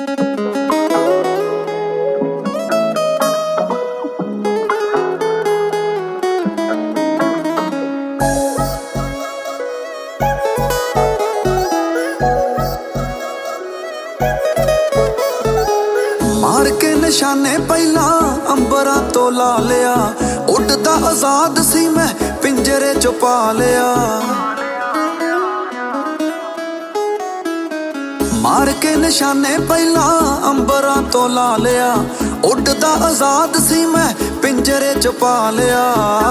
मार के निशाने पहला अंबरां तो ला लिया, उड़दा आजाद सी मैं पिंजरे च पा लिया। मार के निशाने पहला अंबरां तो ला लिया, उड़दा आजाद सी मैं पिंजरे च पा लिया।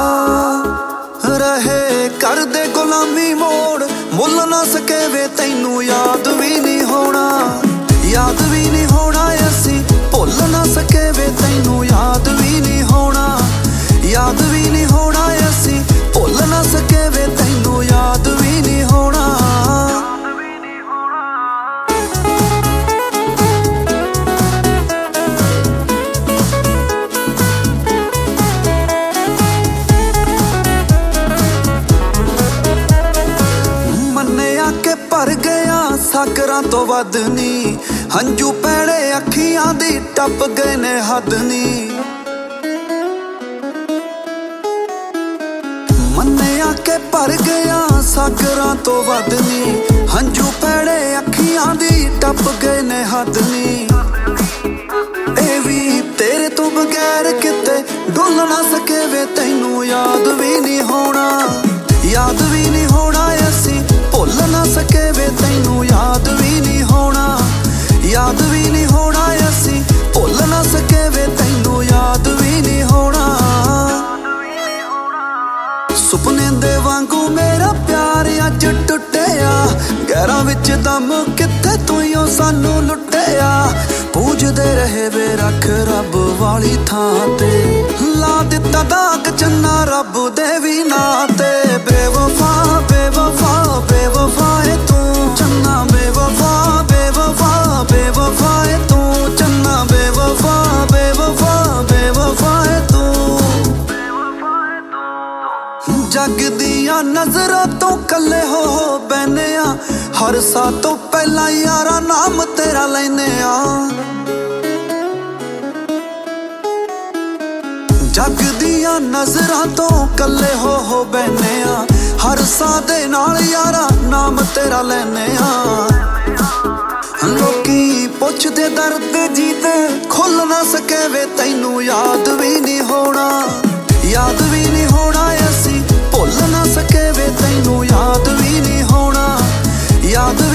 रहे कर दे गुलामी मोड़ मुल ना सके वे तैनू याद भी नहीं होना, याद भी नहीं होना असी भुल ना सके वे तैनू याद भी नहीं होना, याद भी नहीं होना असी भुल ना सके वे तैनू याद भी नहीं होना। मन्निया के भर गया सागरां तो वध नी, हंजू पैड़े अखियां दी टप गए ने हद नी। मन्निया के भर गया सागरां तो वध नी, हंजू पैड़े अखियां दी टप गए ने हद नी। ए भी तेरे तो बगैर किते डुल ना सके वे तैनू याद भी नहीं होना, याद भी नहीं होना असी भुल ना सके वे तैनू याद भी नहीं होना, याद भी नहीं होना असी भुल ना सके वे तैनू याद भी नहीं होना। सुपने दे वांगू मेरा प्यार अज टुटिया, गैरां विच दम किथे तूं सानू लुटिया। पूजदे रहे वे रख रब वाली थां ते, ला दिता दाग चन्ना रब दे भी नां ते। बेवफा बेवफा बेवफा है तू चन्ना, बेवफा बेवफा बेवफा है तू चन्ना, बेवफा बेवफा बेवफा है तू। जग दियां नजरां तो कल्ले हो बैने आ, हर सा तो पहला यारा नाम तेरा लैने आ। जग दियां नजरां तो कल्ले हो बैने आ, हर सा दे नाल यारा नाम तेरा लैने आ। लोकी पुछदे दर्द जीते खुल ना सके वे तैनू याद भी नहीं होना, याद भी नहीं होना असी भुल ना सके वे तैनू याद भी नहीं होना, याद